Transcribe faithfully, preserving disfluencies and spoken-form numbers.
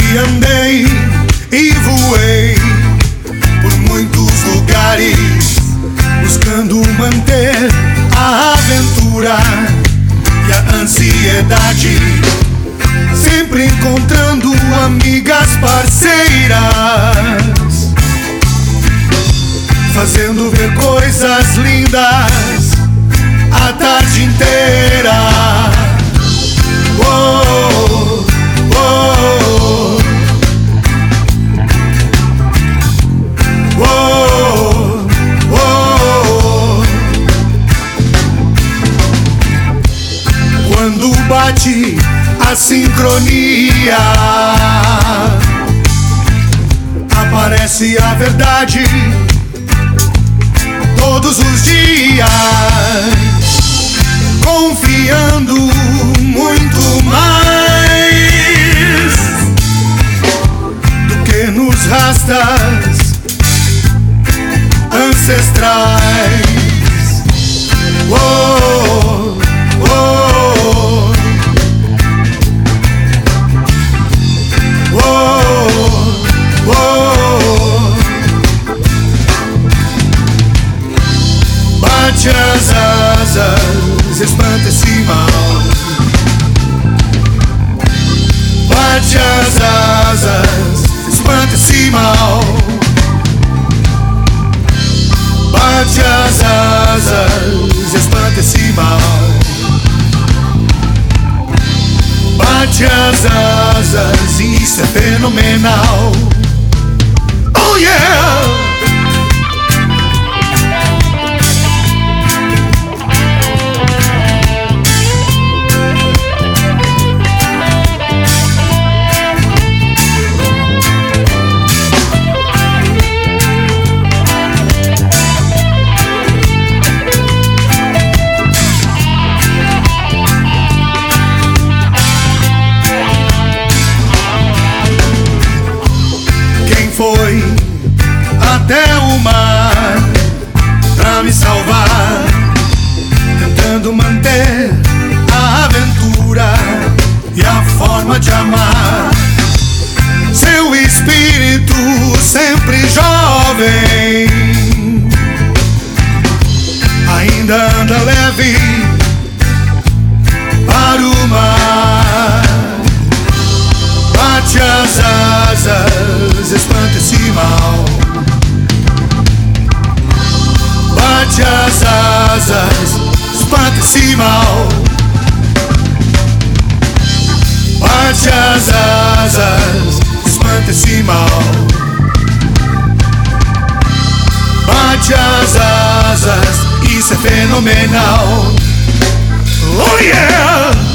E andei e voei por muitos lugares, buscando manter a aventura e a ansiedade, sempre encontrando amigas parceiras, fazendo ver coisas lindas a tarde inteira. Oh, oh, oh, oh. Quando bate a sincronia, aparece a verdade todos os dias, confiando muito mais do que nos rastas ancestrais. Oh, oh, oh, oh. Bate as asas, espanta esse mal. Bate as asas, espanta esse mal. Bate as asas, espanta esse mal. Bate as asas, isso é fenomenal. Oh yeah! Foi até o mar pra me salvar, tentando manter a aventura e a forma de amar. Seu espírito sempre jovem ainda anda leve para o mar. Bate as asas, espanta esse mal. Bate as asas, espanta esse mal. Bate as asas, espanta esse mal. Bate as asas, isso é fenomenal. Oh yeah!